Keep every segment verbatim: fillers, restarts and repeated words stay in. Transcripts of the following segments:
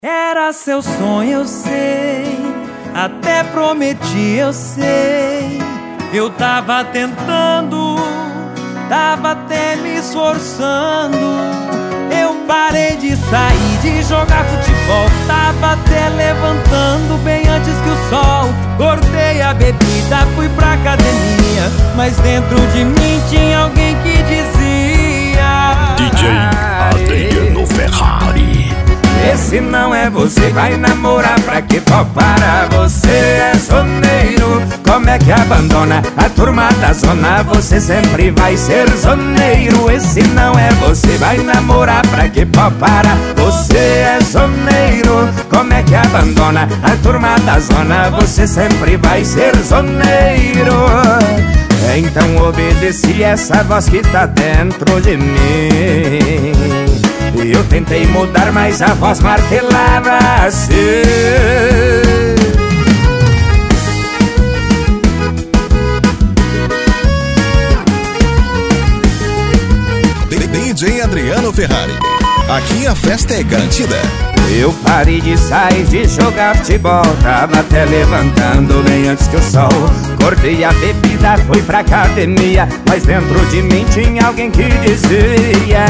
Era seu sonho, eu sei, até prometi, eu sei. Eu tava tentando, tava até me esforçando. Eu parei de sair, de jogar futebol, tava até levantando bem antes que o sol. Cortei a bebida, fui pra academia, mas dentro de mim tinha alguém que dizia: D J Adriano Ferrari, esse não é você, vai namorar pra que para? Você é zoneiro, como é que abandona a turma da zona? Você sempre vai ser zoneiro. Esse não é você, vai namorar pra que para? Você é zoneiro, como é que abandona a turma da zona? Você sempre vai ser zoneiro. Então obedeci essa voz que tá dentro de mim. Eu tentei mudar, mas a voz martelava assim. D J Adriano Ferrari, aqui a festa é garantida. Eu parei de sair, de jogar futebol, tava até levantando bem antes que o sol. Cortei a bebida, fui pra academia, mas dentro de mim tinha alguém que dizia: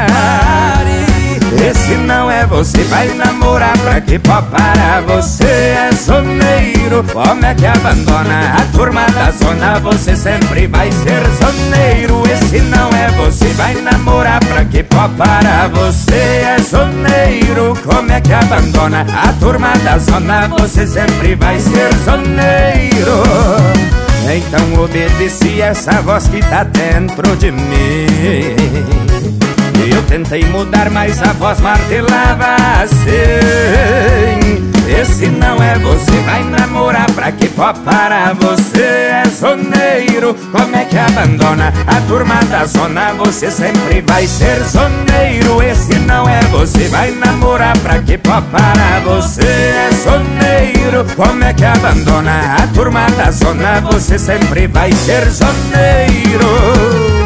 esse não é você, vai namorar pra que para? Você é zoneiro, como é que abandona a turma da zona? Você sempre vai ser zoneiro. Esse não é você, vai namorar pra que para? Você é zoneiro, como é que abandona a turma da zona? Você sempre vai ser zoneiro. Então obedeci essa voz que tá dentro de mim. Eu tentei mudar, mas a voz martelava assim: esse não é você, vai namorar pra que para? Você é zoneiro, como é que abandona a turma da zona? Você sempre vai ser zoneiro. Esse não é você, vai namorar pra que para? Você é zoneiro, como é que abandona a turma da zona? Você sempre vai ser zoneiro.